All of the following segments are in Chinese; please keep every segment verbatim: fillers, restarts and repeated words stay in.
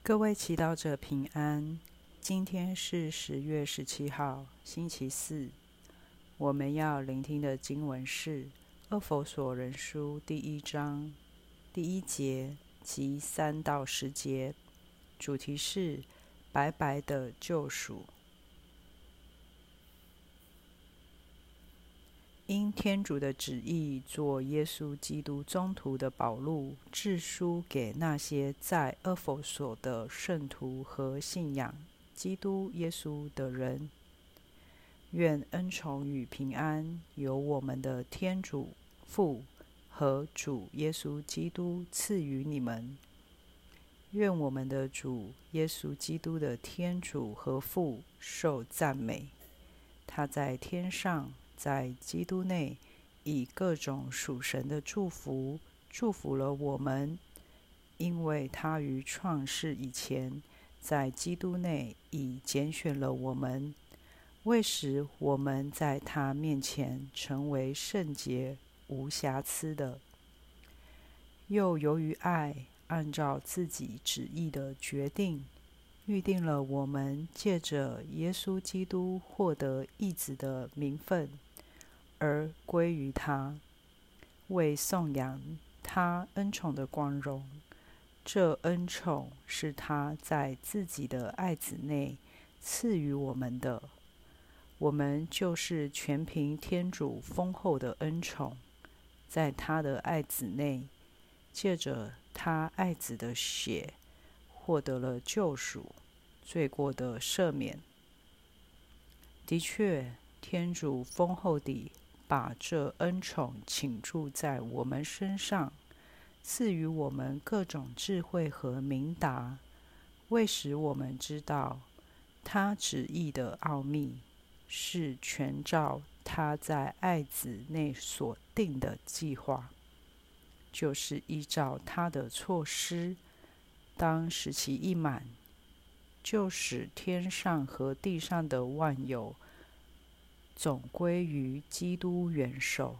各位祈祷者平安，今天是十月十七号，星期四。我们要聆听的经文是《厄弗所人书》第一章第一节及三到十节，主题是白白的救赎。因天主的旨意，做耶稣基督宗徒的保禄，致书给那些在厄弗所的圣徒和信仰基督耶稣的人。愿恩宠与平安由我们的天主父和主耶稣基督赐予你们。愿我们的主耶稣基督的天主和父受赞美。他在天上，在基督内，以各种属神的祝福祝福了我们，因为他于创世以前，在基督内已拣选了我们，为使我们在他面前成为圣洁无瑕疵的。又由于爱，按照自己旨意的决定，预定了我们借着耶稣基督获得义子的名分，而归于他，为颂扬他恩宠的光荣。这恩宠是他在自己的爱子内赐予我们的，我们就是全凭天主丰厚的恩宠，在他的爱子内，借着他爱子的血，获得了救赎，罪过的赦免。的确，天主丰厚地把这恩宠倾注在我们身上，赐予我们各种智慧和明达，为使我们知道他旨意的奥秘，是全照他在爱子内所定的计划，就是依照他的措施，当时期一满，就使天上和地上的万有总归于基督元首。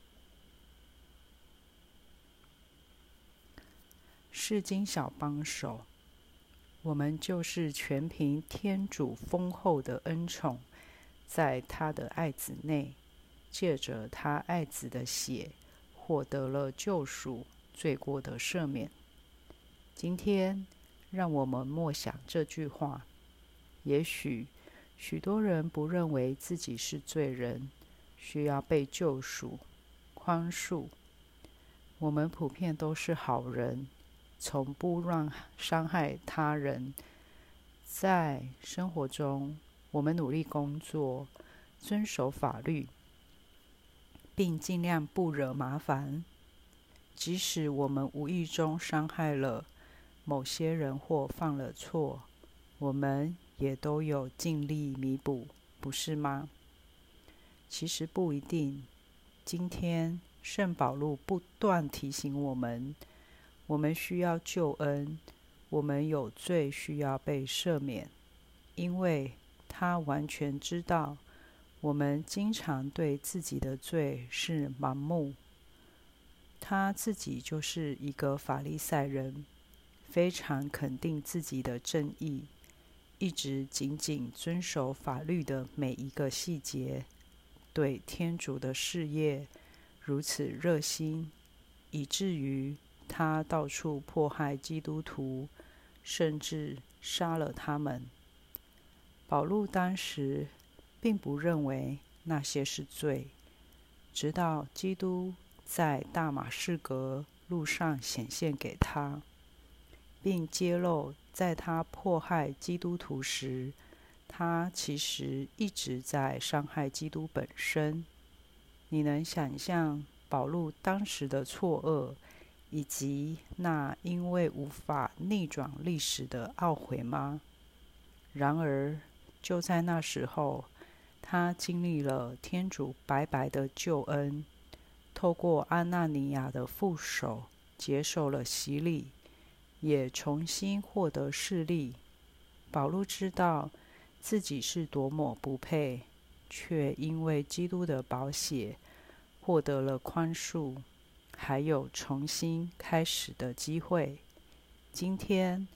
释经小帮手，我们就是全凭天主丰厚的恩宠，在他的爱子内，借着他爱子的血，获得了救赎，罪过的赦免。今天让我们默想这句话。也许许多人不认为自己是罪人，需要被救赎、宽恕。我们普遍都是好人，从不让伤害他人。在生活中，我们努力工作，遵守法律，并尽量不惹麻烦。即使我们无意中伤害了某些人或犯了错，我们也都有尽力弥补，不是吗？其实不一定。今天圣保禄不断提醒我们，我们需要救恩，我们有罪需要被赦免，因为他完全知道我们经常对自己的罪是盲目。他自己就是一个法利赛人，非常肯定自己的正义，一直紧紧遵守法律的每一个细节，对天主的事业如此热心，以至于他到处迫害基督徒，甚至杀了他们。保禄当时并不认为那些是罪，直到基督在大马士革路上显现给他，并揭露在他迫害基督徒时，他其实一直在伤害基督本身。你能想象保禄当时的错愕，以及那因为无法逆转历史的懊悔吗？然而，就在那时候，他经历了天主白白的救恩，透过安纳尼亚的副手接受了洗礼，也重新获得视力。保禄知道自己是多么不配，却因为基督的宝血获得了宽恕，还有重新开始的机会。今天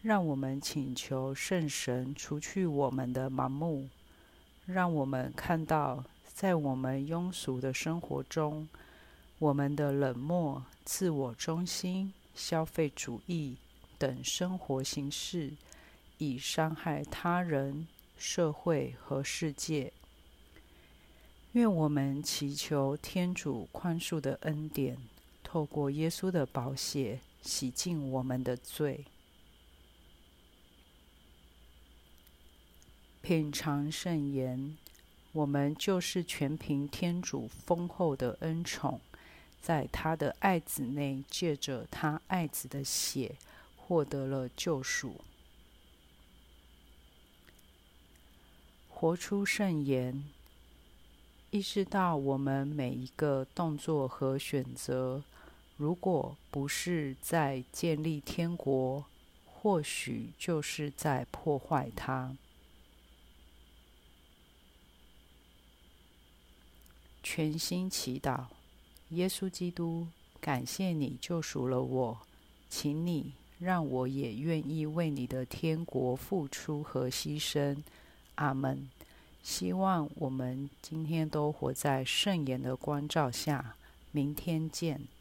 让我们请求圣神除去我们的盲目，让我们看到在我们庸俗的生活中，我们的冷漠、自我中心、消费主义等生活形式已伤害他人、社会和世界。愿我们祈求天主宽恕的恩典，透过耶稣的宝血洗净我们的罪。品尝圣言，我们就是全凭天主丰厚的恩宠，在他的爱子内借着他爱子的血获得了救赎。活出圣言，意识到我们每一个动作和选择，如果不是在建立天国，或许就是在破坏它。全心祈祷，耶稣基督，感谢你救赎了我，请你让我也愿意为你的天国付出和牺牲。阿们。希望我们今天都活在圣言的光照下，明天见。